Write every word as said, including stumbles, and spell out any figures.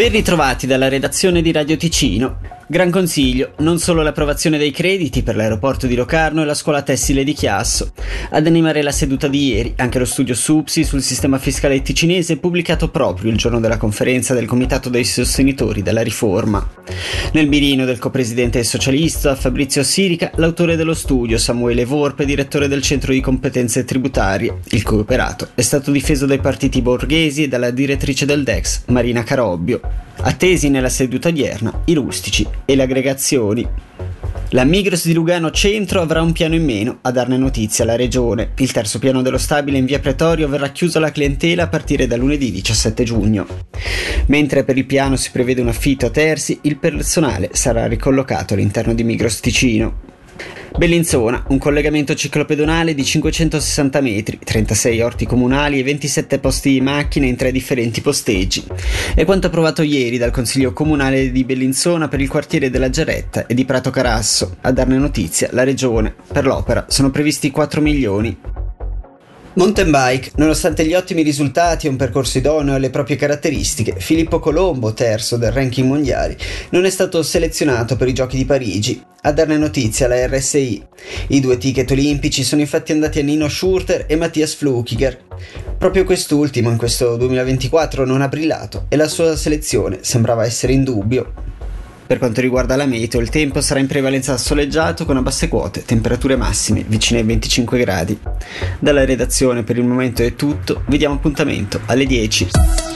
Ben ritrovati dalla redazione di Radio Ticino. Gran consiglio, non solo l'approvazione dei crediti per l'aeroporto di Locarno e la scuola tessile di Chiasso. Ad animare la seduta di ieri, anche lo studio SUPSI sul sistema fiscale ticinese pubblicato proprio il giorno della conferenza del Comitato dei Sostenitori della Riforma. Nel mirino del copresidente socialista Fabrizio Sirica, l'autore dello studio Samuele Vorpe, direttore del Centro di Competenze Tributarie. Il cui operato è stato difeso dai partiti borghesi e dalla direttrice del D E X, Marina Carobbio. Attesi nella seduta odierna i rustici e le aggregazioni. La Migros di Lugano Centro avrà un piano in meno a darne notizia alla regione. Il terzo piano dello stabile in via Pretorio verrà chiuso alla clientela a partire da lunedì diciassette giugno. Mentre per il piano si prevede un affitto a terzi, il personale sarà ricollocato all'interno di Migros Ticino. Bellinzona, un collegamento ciclopedonale di cinquecentosessanta metri, trentasei orti comunali e ventisette posti di macchine in tre differenti posteggi. È quanto approvato ieri dal Consiglio Comunale di Bellinzona per il quartiere della Geretta e di Prato Carasso. A darne notizia la regione. Per l'opera sono previsti quattro milioni. Mountain bike, nonostante gli ottimi risultati e un percorso idoneo alle proprie caratteristiche, Filippo Colombo, terzo del ranking mondiali, non è stato selezionato per i Giochi di Parigi. A darne notizia la R S I. I due ticket olimpici sono infatti andati a Nino Schurter e Mattias Flukiger. Proprio quest'ultimo in questo duemilaventiquattro non ha brillato e la sua selezione sembrava essere in dubbio. Per quanto riguarda la meteo, il tempo sarà in prevalenza soleggiato con a basse quote, temperature massime vicine ai venticinque gradi. Dalla redazione per il momento è tutto, vi diamo appuntamento alle dieci.